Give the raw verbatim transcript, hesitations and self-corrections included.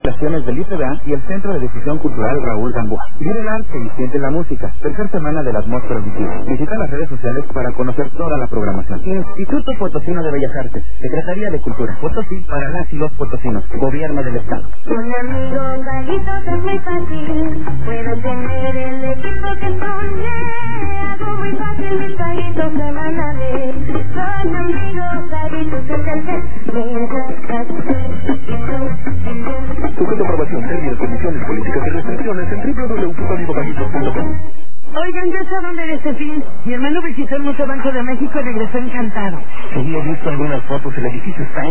Relaciones del I C B A y el Centro de Difusión Cultural Raúl Gamboa. Vive el arte y siente la música. Tercera semana de la atmósfera auditiva. Visita las redes sociales para conocer toda la programación. Instituto Potosino de Bellas Artes. Secretaría de Cultura. Potosí para las y los potosinos. Gobierno del Estado. Con amigos galitos es muy fácil. Puedo tener el equipo que soñé. Hago muy fácil mis galitos semanales. Con amigos galitos es el ser. Mientras Sujeto a aprobación, términos, condiciones, políticas y restricciones en doble u doble u doble u punto amigogalitos punto com. Oigan, ya sé dónde era este fin. Mi hermano visitó el Museo Banco de México y regresó encantado. Sí, he visto algunas fotos, el edificio está